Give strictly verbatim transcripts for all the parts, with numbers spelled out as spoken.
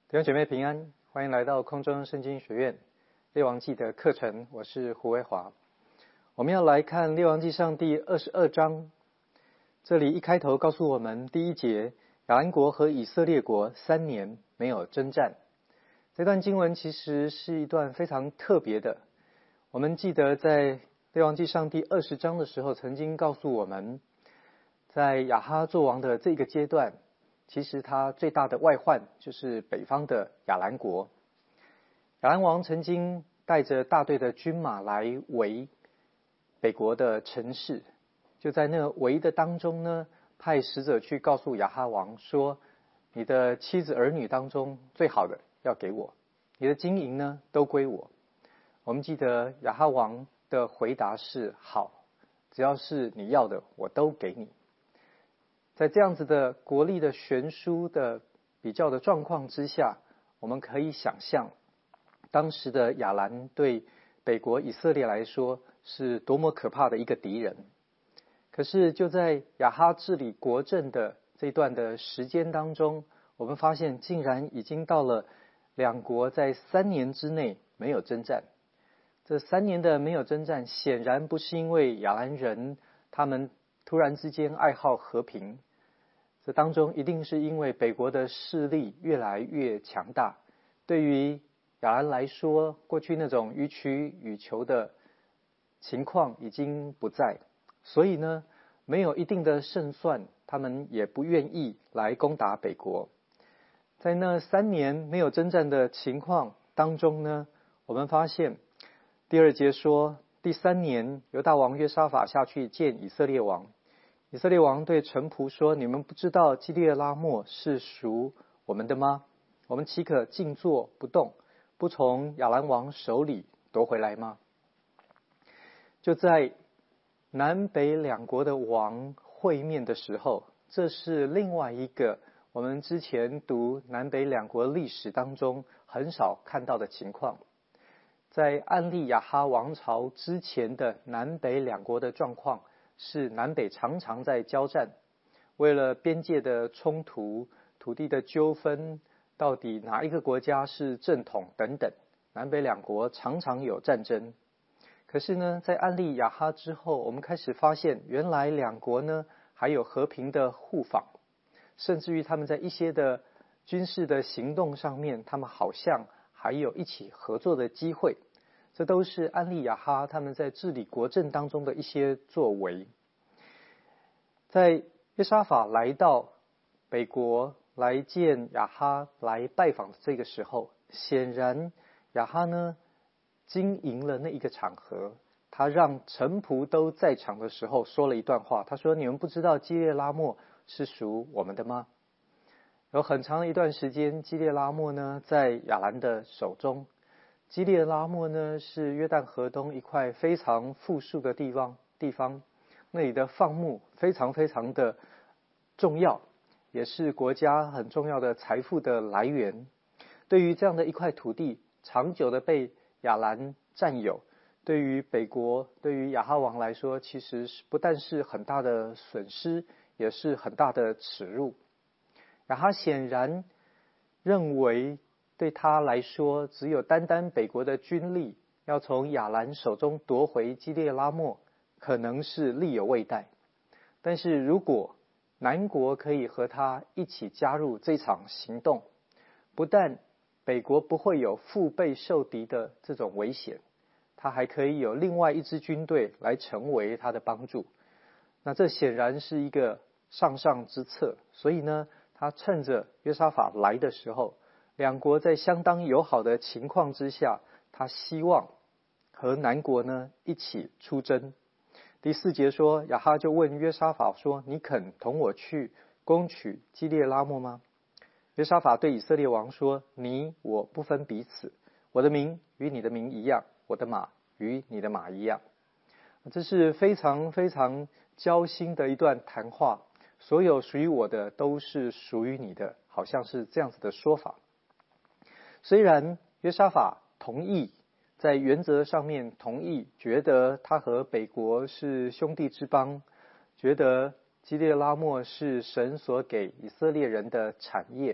弟兄姐妹平安，欢迎来到空中圣经学院列王记的课程，我是胡维华。我们要来看列王记上第二十二章，这里一开头告诉我们，第一节，亚兰国和以色列国三年没有征战。这段经文其实是一段非常特别的。我们记得在列王记上第二十章的时候，曾经告诉我们，在亚哈作王的这个阶段，其实他最大的外患就是北方的亚兰国。亚兰王曾经带着大队的军马来围北国的城市，就在那围的当中呢，派使者去告诉亚哈王说，你的妻子儿女当中最好的要给我，你的金银呢都归我。我们记得亚哈王的回答是，好，只要是你要的我都给你。在这样子的国力的悬殊的比较的状况之下，我们可以想象当时的亚兰对北国以色列来说是多么可怕的一个敌人。可是就在亚哈治理国政的这段的时间当中，我们发现竟然已经到了两国在三年之内没有征战。这三年的没有征战，显然不是因为亚兰人他们突然之间爱好和平，这当中一定是因为北国的势力越来越强大，对于亚兰来说，过去那种予取予求的情况已经不在，所以呢，没有一定的胜算，他们也不愿意来攻打北国。在那三年没有征战的情况当中呢，我们发现第二节说，第三年犹大王约沙法下去见以色列王，以色列王对臣仆说，你们不知道基列拉末是属我们的吗？我们岂可静坐不动，不从亚兰王手里夺回来吗？就在南北两国的王会面的时候，这是另外一个我们之前读南北两国历史当中很少看到的情况。在暗利亚哈王朝之前的南北两国的状况，是南北常常在交战，为了边界的冲突、土地的纠纷，到底哪一个国家是正统等等，南北两国常常有战争。可是呢，在暗利亚哈之后，我们开始发现，原来两国呢还有和平的互访，甚至于他们在一些的军事的行动上面，他们好像还有一起合作的机会。这都是暗利亚哈他们在治理国政当中的一些作为。在约沙法来到北国来见亚哈来拜访的这个时候，显然亚哈呢经营了那一个场合，他让臣仆都在场的时候说了一段话，他说，你们不知道基列拉末是属我们的吗？有很长的一段时间，基列拉末呢在亚兰的手中。基列拉末呢是约旦河东一块非常富庶的地方，地方那里的放牧非常非常的重要，也是国家很重要的财富的来源。对于这样的一块土地长久的被亚兰占有，对于北国对于亚哈王来说，其实不但是很大的损失，也是很大的耻辱。亚哈显然认为对他来说，只有单单北国的军力要从亚兰手中夺回基列拉末，可能是力有未逮。但是如果南国可以和他一起加入这场行动，不但北国不会有腹背受敌的这种危险，他还可以有另外一支军队来成为他的帮助。那这显然是一个上上之策，所以呢，他趁着约沙法来的时候，两国在相当友好的情况之下，他希望和南国呢一起出征。第四节说，亚哈就问约沙法说，你肯同我去攻取基列拉末吗？约沙法对以色列王说，你我不分彼此，我的名与你的名一样，我的马与你的马一样。这是非常非常交心的一段谈话，所有属于我的都是属于你的，好像是这样子的说法。虽然约沙法同意，在原则上面同意，觉得他和北国是兄弟之邦，觉得基列拉末是神所给以色列人的产业，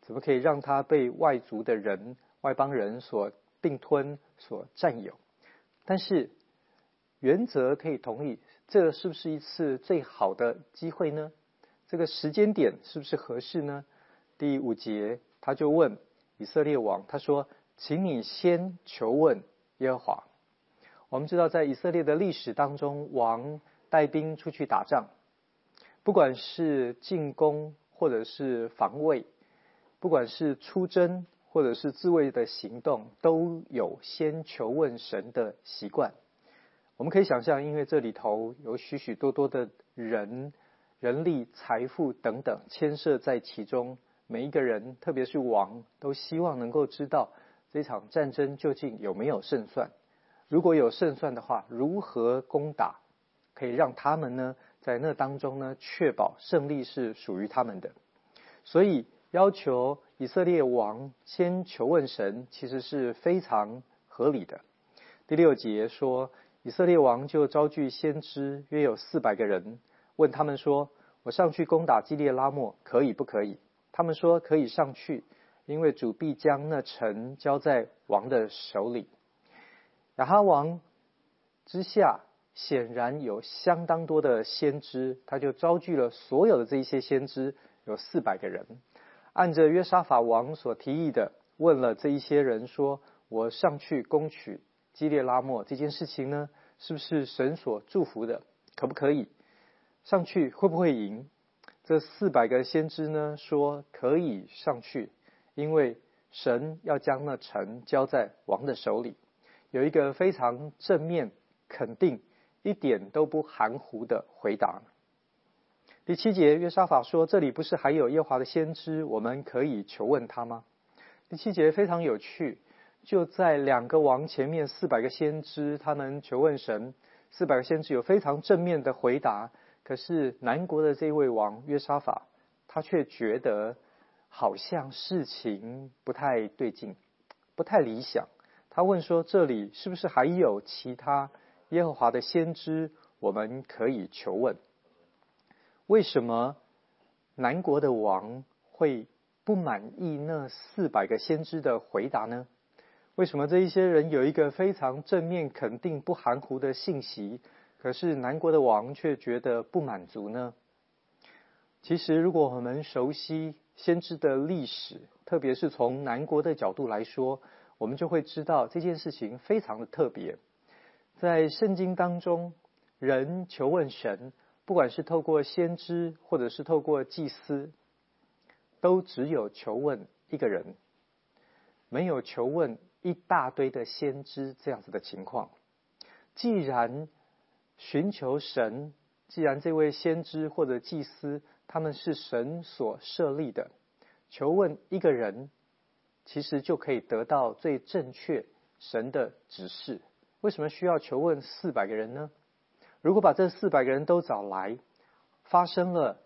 怎么可以让他被外族的人、外邦人所并吞、所占有？但是原则可以同意，这是不是一次最好的机会呢？这个时间点是不是合适呢？第五节他就问以色列王，他说：请你先求问耶和华。我们知道在以色列的历史当中，王带兵出去打仗，不管是进攻或者是防卫，不管是出征或者是自卫的行动，都有先求问神的习惯。我们可以想象，因为这里头有许许多多的人、人力、财富等等牵涉在其中，每一个人，特别是王，都希望能够知道这场战争究竟有没有胜算。如果有胜算的话，如何攻打，可以让他们呢在那当中呢确保胜利是属于他们的。所以要求以色列王先求问神，其实是非常合理的。第六节说，以色列王就招聚先知，约有四百个人，问他们说：我上去攻打基列拉末，可以不可以？他们说可以上去，因为主必将那城交在王的手里。亚哈王之下显然有相当多的先知，他就招聚了所有的这些先知，有四百个人，按着约沙法王所提议的，问了这一些人说：我上去攻取基列拉末这件事情呢，是不是神所祝福的？可不可以？上去会不会赢？这四百个先知呢，说可以上去，因为神要将那城交在王的手里。有一个非常正面、肯定、一点都不含糊的回答。第七节，约沙法说：这里不是还有耶和华的先知，我们可以求问他吗？第七节非常有趣，就在两个王前面，四百个先知他们求问神，四百个先知有非常正面的回答，可是南国的这位王约沙法，他却觉得好像事情不太对劲，不太理想。他问说：这里是不是还有其他耶和华的先知，我们可以求问？为什么南国的王会不满意那四百个先知的回答呢？为什么这一些人有一个非常正面、肯定、不含糊的信息，可是南国的王却觉得不满足呢？其实如果我们熟悉先知的历史，特别是从南国的角度来说，我们就会知道这件事情非常的特别。在圣经当中，人求问神，不管是透过先知或者是透过祭司，都只有求问一个人，没有求问一大堆的先知这样子的情况。既然寻求神，既然这位先知或者祭司他们是神所设立的，求问一个人其实就可以得到最正确神的指示。为什么需要求问四百个人呢？如果把这四百个人都找来，发生了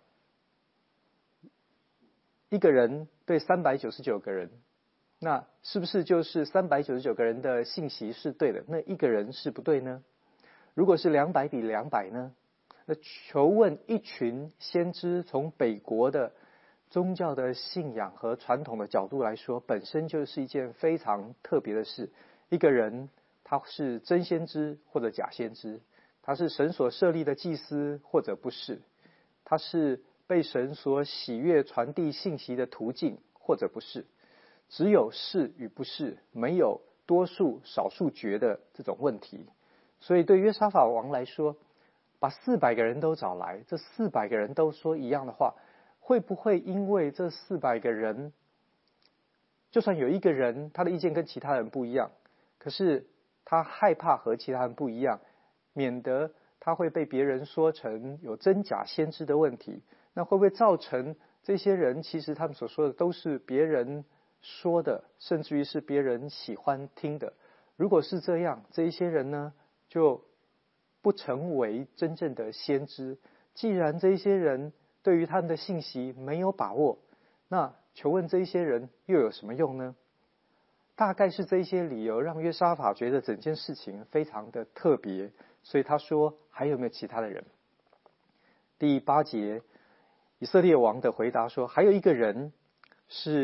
一个人对三百九十九个人，那是不是就是三百九十九个人的信息是对的，那一个人是不对呢？如果是两百比两百呢？那求问一群先知，从北国的宗教的信仰和传统的角度来说，本身就是一件非常特别的事。一个人他是真先知或者假先知，他是神所设立的祭司或者不是，他是被神所喜悦传递信息的途径或者不是，只有是与不是，没有多数少数决的这种问题。所以对约沙法王来说，把四百个人都找来，这四百个人都说一样的话，会不会因为这四百个人，就算有一个人他的意见跟其他人不一样，可是他害怕和其他人不一样，免得他会被别人说成有真假先知的问题，那会不会造成这些人其实他们所说的都是别人说的，甚至于是别人喜欢听的？如果是这样，这一些人呢就不成为真正的先知。既然这一些人对于他们的信息没有把握，那求问这一些人又有什么用呢？大概是这一些理由让约沙法觉得整件事情非常的特别，所以他说还有没有其他的人？第八节，以色列王的回答说，还有一个人是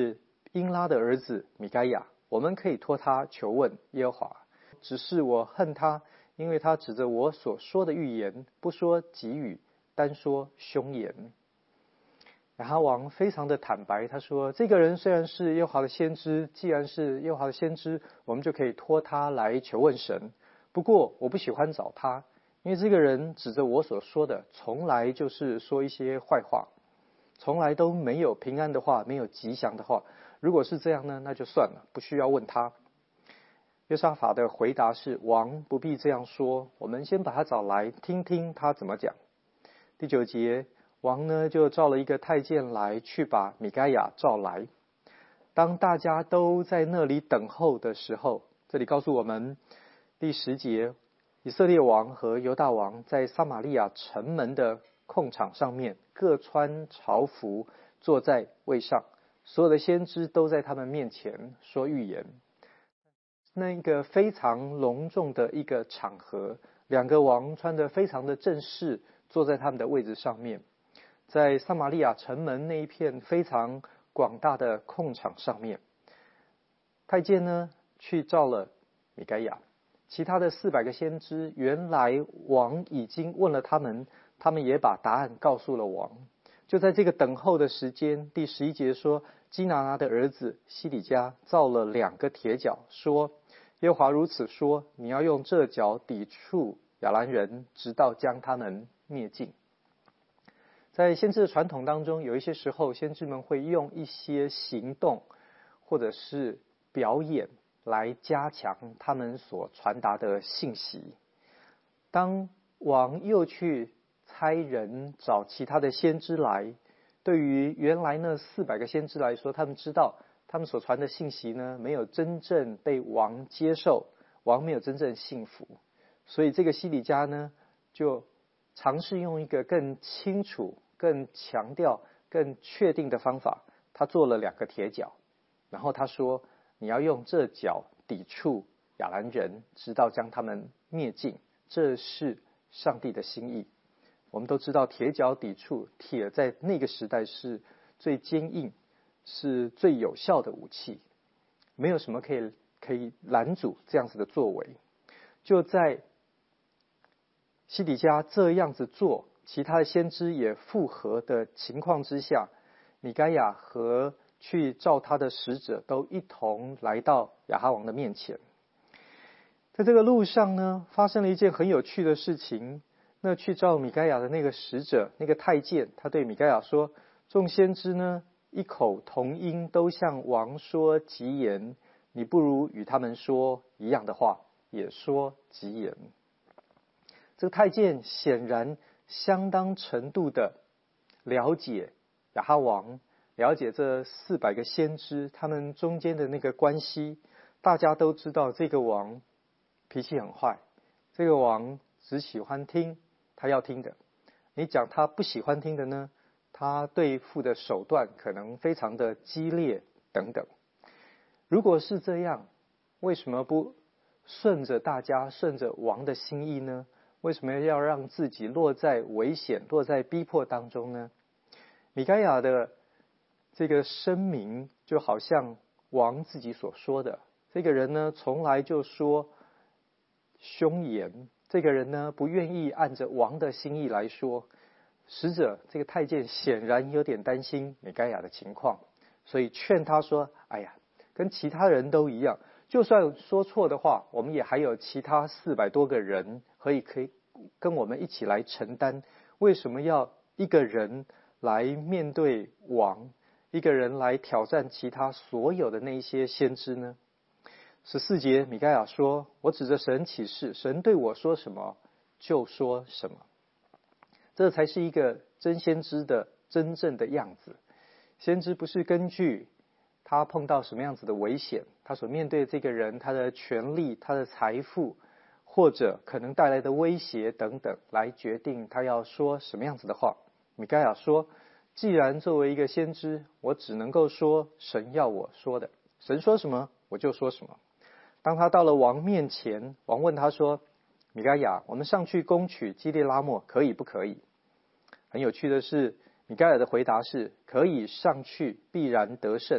英拉的儿子米该亚，我们可以托他求问耶和华。只是我恨他，因为他指着我所说的预言，不说吉语，单说凶言。”亚哈王非常的坦白，他说：“这个人虽然是耶和华的先知，既然是耶和华的先知，我们就可以托他来求问神。不过我不喜欢找他，因为这个人指着我所说的，从来就是说一些坏话，从来都没有平安的话，没有吉祥的话。如果是这样呢，那就算了，不需要问他。”约沙法的回答是：“王不必这样说，我们先把他找来，听听他怎么讲。”第九节。王呢就召了一个太监来，去把米该亚召来。当大家都在那里等候的时候，这里告诉我们第十节，以色列王和犹大王在撒玛利亚城门的空场上面，各穿朝服，坐在位上，所有的先知都在他们面前说预言。那一个非常隆重的一个场合，两个王穿得非常的正式，坐在他们的位置上面。在撒玛利亚城门那一片非常广大的空场上面，太监呢去召了米该亚，其他的四百个先知，原来王已经问了他们，他们也把答案告诉了王。就在这个等候的时间，第十一节说，基拿拿的儿子西底家造了两个铁角，说：“耶和华如此说，你要用这角抵触亚兰人，直到将他们灭尽。”在先知的传统当中，有一些时候先知们会用一些行动或者是表演来加强他们所传达的信息。当王又去差人找其他的先知来，对于原来那四百个先知来说，他们知道他们所传的信息呢，没有真正被王接受，王没有真正信服，所以这个西底家呢，就尝试用一个更清楚、更强调、更确定的方法，他做了两个铁角，然后他说：“你要用这角抵触亚兰人，直到将他们灭尽。”这是上帝的心意。我们都知道，铁角抵触，铁在那个时代是最坚硬、是最有效的武器，没有什么可以可以拦阻这样子的作为。就在西底家这样子做，其他的先知也附和的情况之下，米该亚和去召他的使者都一同来到亚哈王的面前。在这个路上呢，发生了一件很有趣的事情。那去召米该亚的那个使者，那个太监，他对米该亚说：“众先知呢，异口同音都向王说吉言，你不如与他们说一样的话，也说吉言。”这个太监显然相当程度的了解亚哈王，了解这四百个先知他们中间的那个关系。大家都知道这个王脾气很坏，这个王只喜欢听他要听的，你讲他不喜欢听的呢，他对付的手段可能非常的激烈等等。如果是这样，为什么不顺着大家，顺着王的心意呢？为什么要让自己落在危险、落在逼迫当中呢？米该亚的这个声明就好像王自己所说的，这个人呢从来就说凶言，这个人呢不愿意按着王的心意来说。使者这个太监显然有点担心米该亚的情况，所以劝他说：“哎呀，跟其他人都一样，就算说错的话，我们也还有其他四百多个人可以可以跟我们一起来承担。为什么要一个人来面对王，一个人来挑战其他所有的那些先知呢？”十四节，米该亚说：“我指着神起誓，神对我说什么，就说什么。”这才是一个真先知的真正的样子。先知不是根据他碰到什么样子的危险，他所面对的这个人，他的权力、他的财富，或者可能带来的威胁等等，来决定他要说什么样子的话。米该亚说：“既然作为一个先知，我只能够说神要我说的，神说什么我就说什么。”当他到了王面前，王问他说：“米该亚，我们上去攻取基列拉末，可以不可以？”很有趣的是，米该亚的回答是：“可以上去，必然得胜，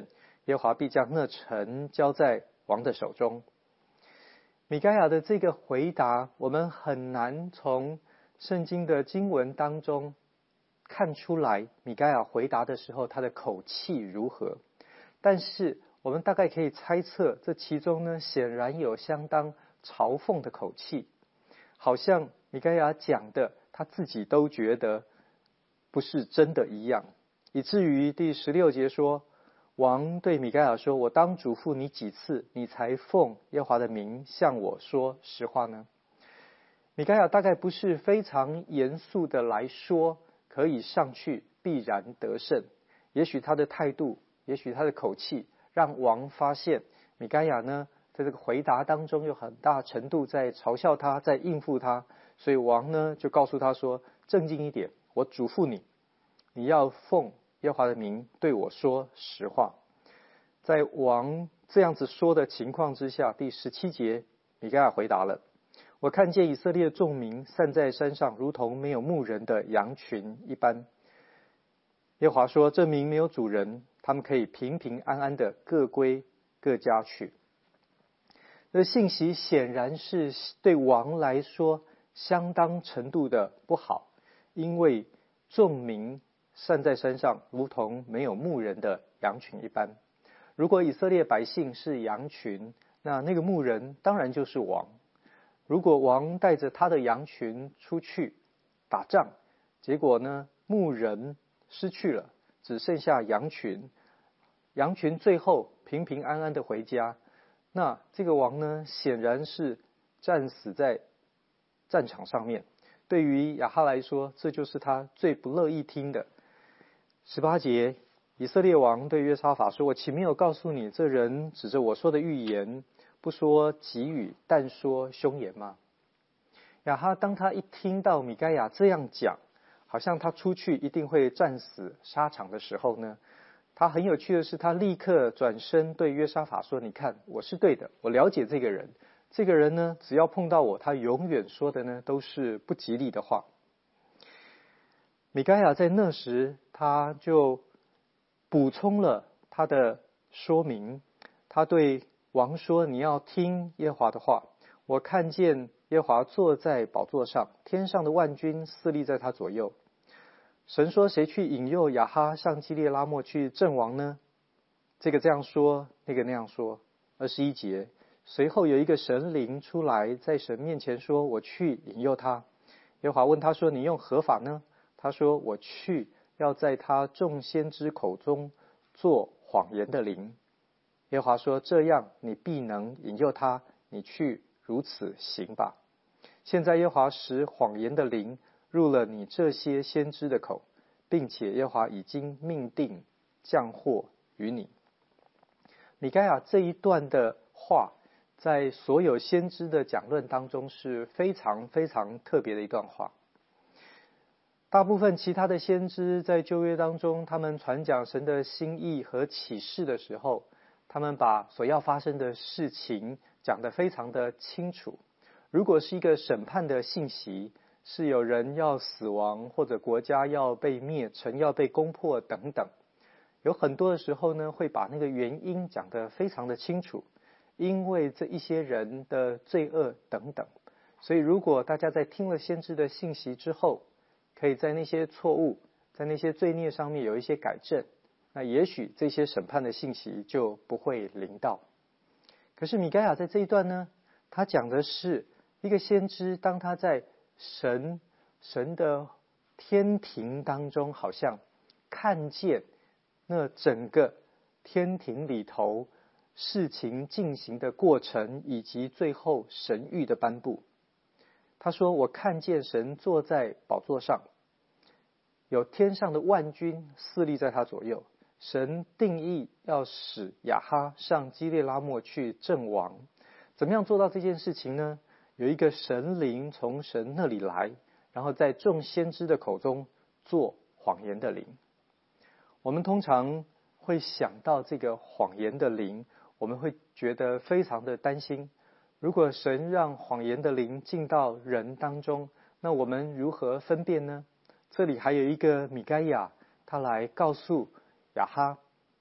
耶和华必将那城交在王的手中。米该亚的这个回答，我们很难从圣经的经文当中看出来米该亚回答的时候他的口气如何，但是我们大概可以猜测，这其中呢显然有相当嘲讽的口气，好像米该亚讲的他自己都觉得不是真的一样，以至于第十六节说，王对米该亚说，我当嘱咐你几次，你才奉耶和华的名向我说实话呢？米该亚大概不是非常严肃的来说可以上去必然得胜，也许他的态度，也许他的口气让王发现米该亚呢在这个回答当中有很大程度在嘲笑他，在应付他，所以王呢就告诉他说，正经一点，我嘱咐你，你要奉耶和华的名对我说实话。在王这样子说的情况之下，第十七节米该亚回答了，我看见以色列众民散在山上，如同没有牧人的羊群一般。耶和华说，这民没有主人，他们可以平平安安的各归各家去。这信息显然是对王来说相当程度的不好，因为众民散在山上，如同没有牧人的羊群一般。如果以色列百姓是羊群，那那个牧人当然就是王。如果王带着他的羊群出去打仗，结果呢，牧人失去了，只剩下羊群，羊群最后平平安安的回家，那这个王呢，显然是战死在战场上面。对于亚哈来说，这就是他最不乐意听的。十八节，以色列王对约沙法说，我岂没有告诉你，这人指着我说的预言，不说吉语，但说凶言吗？亚哈当他一听到米该亚这样讲，好像他出去一定会战死沙场的时候呢，他很有趣的是，他立刻转身对约沙法说，你看，我是对的，我了解这个人，这个人呢，只要碰到我，他永远说的呢都是不吉利的话。米该亚在那时他就补充了他的说明，他对王说，你要听耶和华的话，我看见耶和华坐在宝座上，天上的万军侍立在他左右。神说，谁去引诱亚哈上基列拉末去阵亡呢？这个这样说，那个那样说。二十一节，随后有一个神灵出来，在神面前说，我去引诱他。耶和华问他说，你用何法呢？他说，我去要在他众先知口中做谎言的灵。耶和华说，这样你必能引诱他，你去如此行吧。现在耶和华使谎言的灵入了你这些先知的口，并且耶和华已经命定降祸于你。米该亚这一段的话，在所有先知的讲论当中是非常非常特别的一段话。大部分其他的先知在旧约当中，他们传讲神的心意和启示的时候，他们把所要发生的事情讲得非常的清楚。如果是一个审判的信息，是有人要死亡，或者国家要被灭，城要被攻破等等，有很多的时候呢，会把那个原因讲得非常的清楚，因为这一些人的罪恶等等。所以如果大家在听了先知的信息之后，可以在那些错误，在那些罪孽上面有一些改正，那也许这些审判的信息就不会临到。可是米该亚在这一段呢，他讲的是一个先知，当他在神神的天庭当中，好像看见那整个天庭里头事情进行的过程，以及最后神谕的颁布。他说，我看见神坐在宝座上，有天上的万军侍立在他左右。神定义要使亚哈上基列拉末去阵亡。怎么样做到这件事情呢？有一个神灵从神那里来，然后在众先知的口中做谎言的灵。我们通常会想到这个谎言的灵，我们会觉得非常的担心。如果神让谎言的灵进到人当中，那我们如何分辨呢？这里还有一个米该亚，他来告诉亚哈，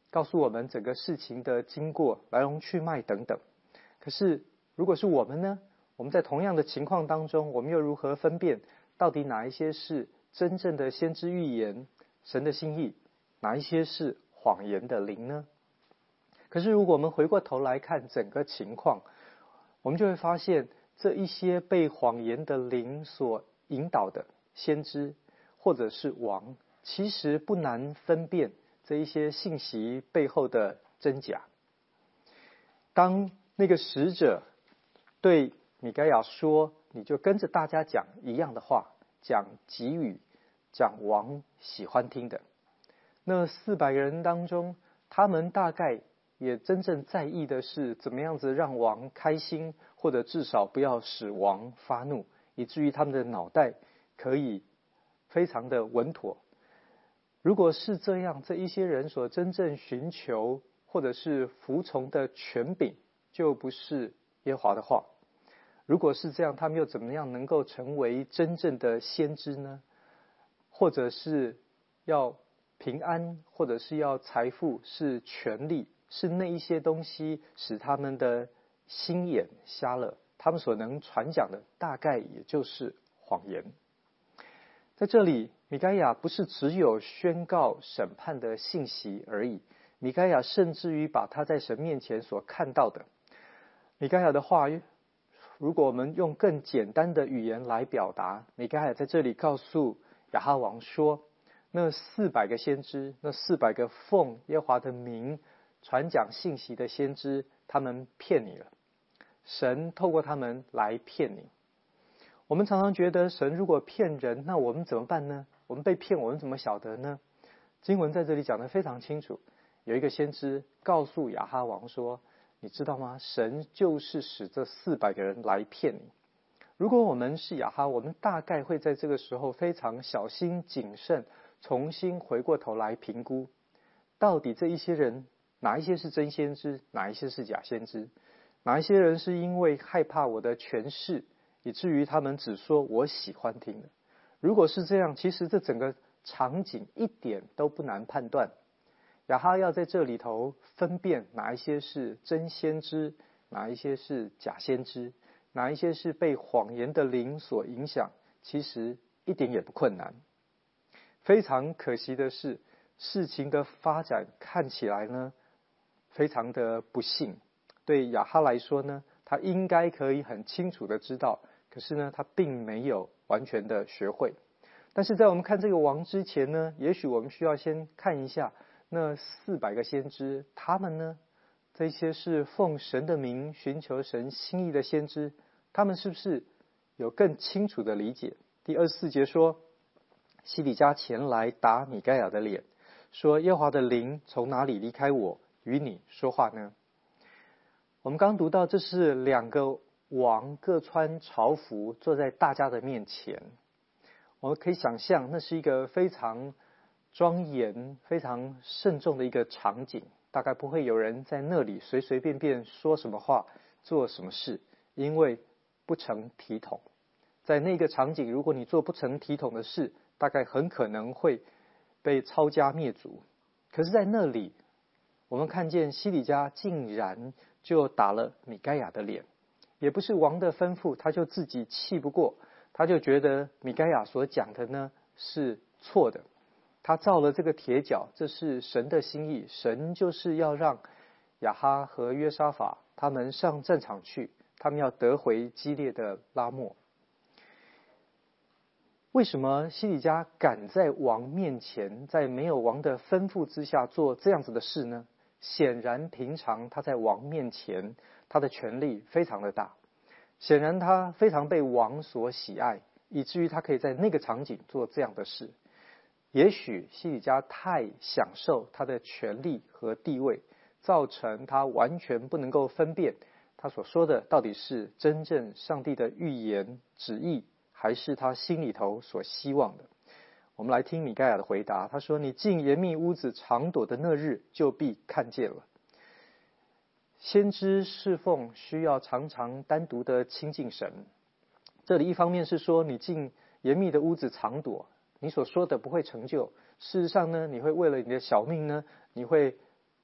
告诉我们整个事情的经过、来龙去脉等等。可是如果是我们呢？我们在同样的情况当中，我们又如何分辨到底哪一些是真正的先知预言、神的心意，哪一些是谎言的灵呢？可是如果我们回过头来看整个情况，我们就会发现，这一些被谎言的灵所引导的先知或者是王，其实不难分辨这一些信息背后的真假。当那个使者对米该亚说，你就跟着大家讲一样的话，讲给予，讲王喜欢听的。那四百个人当中，他们大概也真正在意的是怎么样子让王开心，或者至少不要使王发怒，以至于他们的脑袋可以非常的稳妥。如果是这样，这一些人所真正寻求或者是服从的权柄，就不是耶和华的话。如果是这样，他们又怎么样能够成为真正的先知呢？或者是要平安，或者是要财富，是权力，是那一些东西使他们的心眼瞎了，他们所能传讲的大概也就是谎言。在这里，米该亚不是只有宣告审判的信息而已，米该亚甚至于把他在神面前所看到的，米该亚的话，如果我们用更简单的语言来表达，米该亚在这里告诉亚哈王说，那四百个先知，那四百个奉耶和华的名传讲信息的先知，他们骗你了，神透过他们来骗你。我们常常觉得神如果骗人，那我们怎么办呢？我们被骗，我们怎么晓得呢？经文在这里讲得非常清楚，有一个先知告诉亚哈王说，你知道吗？神就是使这四百个人来骗你。如果我们是亚哈，我们大概会在这个时候非常小心谨慎，重新回过头来评估，到底这一些人哪一些是真先知，哪一些是假先知，哪一些人是因为害怕我的权势，以至于他们只说我喜欢听的。如果是这样，其实这整个场景一点都不难判断。亚哈要在这里头分辨哪一些是真先知，哪一些是假先知，哪一些是被谎言的灵所影响，其实一点也不困难。非常可惜的是，事情的发展看起来呢，非常的不幸。对亚哈来说呢，他应该可以很清楚的知道，可是呢，他并没有完全的学会。但是在我们看这个王之前呢，也许我们需要先看一下那四百个先知，他们呢，这些是奉神的名寻求神心意的先知，他们是不是有更清楚的理解？第二十四节说，西底家前来打米该亚的脸，说耶和华的灵从哪里离开我，与你说话呢？我们刚读到，这是两个王各穿朝服坐在大家的面前，我们可以想象那是一个非常庄严、非常慎重的一个场景，大概不会有人在那里随随便便说什么话、做什么事，因为不成体统。在那个场景，如果你做不成体统的事，大概很可能会被抄家灭族。可是在那里，我们看见西底家竟然就打了米该亚的脸，也不是王的吩咐，他就自己气不过，他就觉得米该亚所讲的呢是错的，他造了这个铁脚，这是神的心意，神就是要让亚哈和约沙法他们上战场去，他们要得回基列的拉末。为什么西底家敢在王面前，在没有王的吩咐之下做这样子的事呢？显然平常他在王面前，他的权力非常的大，显然他非常被王所喜爱，以至于他可以在那个场景做这样的事。也许西底家太享受他的权力和地位，造成他完全不能够分辨他所说的到底是真正上帝的预言旨意，还是他心里头所希望的。我们来听米该亚的回答，他说，你进严密屋子常躲的那日，就必看见了。先知侍奉需要常常单独的亲近神，这里一方面是说你进严密的屋子常躲，你所说的不会成就，事实上呢，你会为了你的小命呢，你会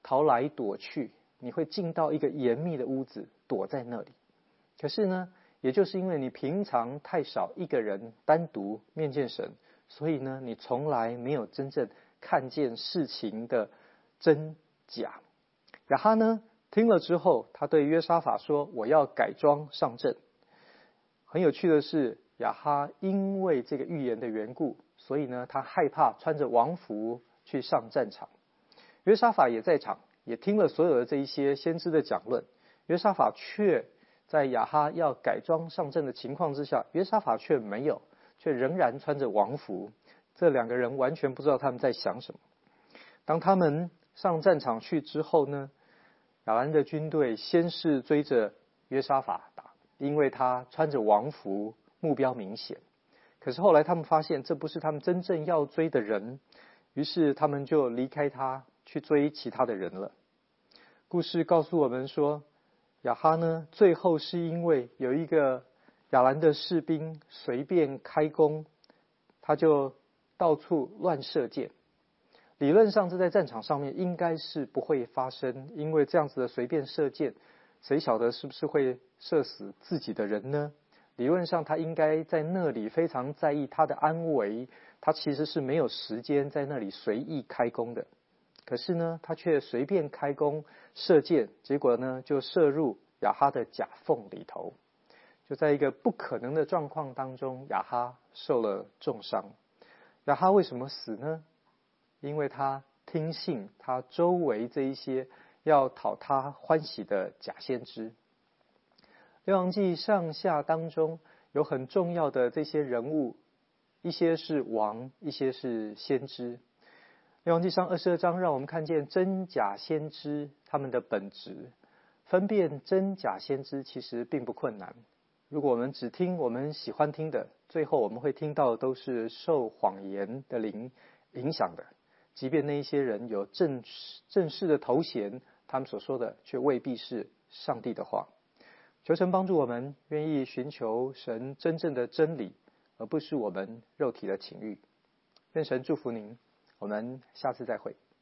逃来躲去，你会进到一个严密的屋子，躲在那里。可是呢，也就是因为你平常太少一个人单独面见神，所以呢，你从来没有真正看见事情的真假。亚哈呢，听了之后，他对约沙法说：“我要改装上阵。”很有趣的是，亚哈因为这个预言的缘故，所以呢，他害怕穿着王服去上战场。约沙法也在场，也听了所有的这一些先知的讲论。约沙法却在亚哈要改装上阵的情况之下，约沙法却没有，却仍然穿着王服。这两个人完全不知道他们在想什么。当他们上战场去之后呢，亚兰的军队先是追着约沙法打，因为他穿着王服，目标明显。可是后来他们发现这不是他们真正要追的人，于是他们就离开他，去追其他的人了。故事告诉我们说，亚哈呢，最后是因为有一个亚兰的士兵随便开弓，他就到处乱射箭。理论上这在战场上面应该是不会发生，因为这样子的随便射箭，谁晓得是不是会射死自己的人呢？理论上他应该在那里非常在意他的安危，他其实是没有时间在那里随意开弓的。可是呢，他却随便开弓射箭，结果呢就射入亚哈的甲缝里头。就在一个不可能的状况当中，亚哈受了重伤。亚哈为什么死呢？因为他听信他周围这一些要讨他欢喜的假先知。列王纪上下当中有很重要的这些人物，一些是王，一些是先知。列王纪上二十二章让我们看见真假先知他们的本质。分辨真假先知其实并不困难，如果我们只听我们喜欢听的，最后我们会听到都是受谎言的灵影响的。即便那一些人有正正式的头衔，他们所说的却未必是上帝的话。求神帮助我们，愿意寻求神真正的真理，而不是我们肉体的情欲。愿神祝福您，我们下次再会。